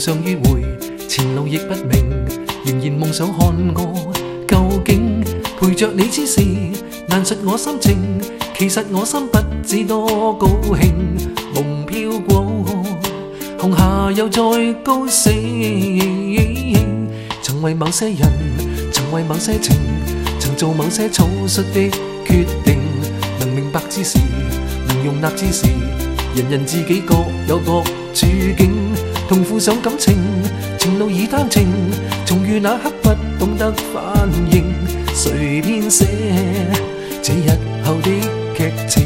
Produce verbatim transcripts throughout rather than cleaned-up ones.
常迂回，前路亦不明，仍然夢想看我究竟陪着你之時，難述我心情。其實我心不知多高興，夢飄過，紅霞又再高升。曾為某些人，曾為某些情，曾做某些草率的決定。能明白之時，能容納之時，人人自己各有各處境。同負上感情，情路已單程，重遇那刻不懂得反應，誰編寫這日後的劇情？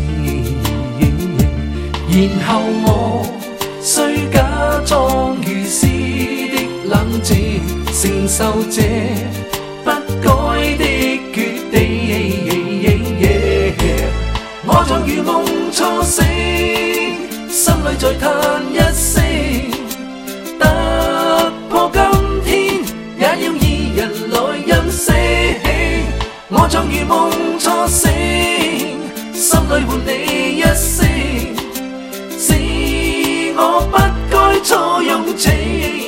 然後我需假裝如斯的冷靜，承受這不改的決定。我像如夢初醒，心裏在嘆一聲，突破今天也要二人來任性。我像如夢初醒，心裏喚你一聲，是我不該錯用情。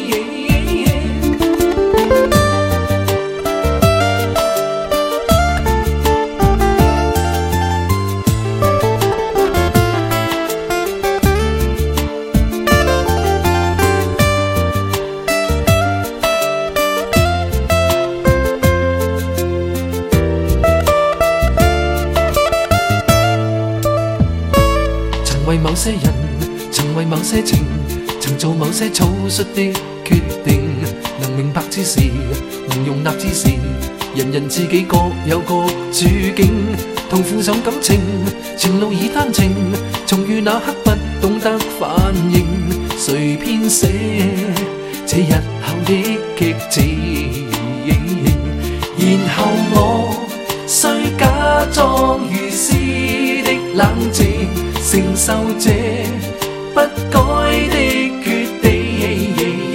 為某些人，曾為某些情，曾做某些草率的決定。能明白之時，能容納之時，人人自己各有各處境。同負上感情，情路已單程，重遇那刻不懂得反應，誰編寫這日後的劇情？然後我需假裝如斯的冷靜，承受這不改的決定。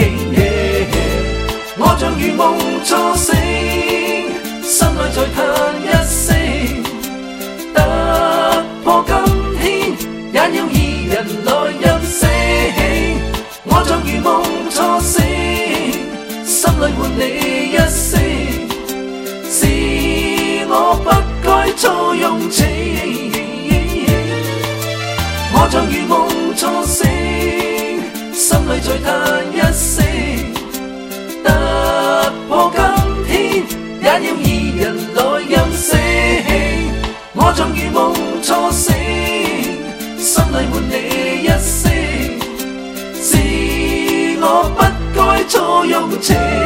我像如夢初醒，心裏在嘆一聲，突破今天也要二人來任性。我像如夢初醒，心裏喚你一聲，是我不該錯用情。我像如夢初醒，心裏在嘆一聲，突破今天也要二人來任性。我像如夢初醒，心裏喚你一聲，是我不該錯用情。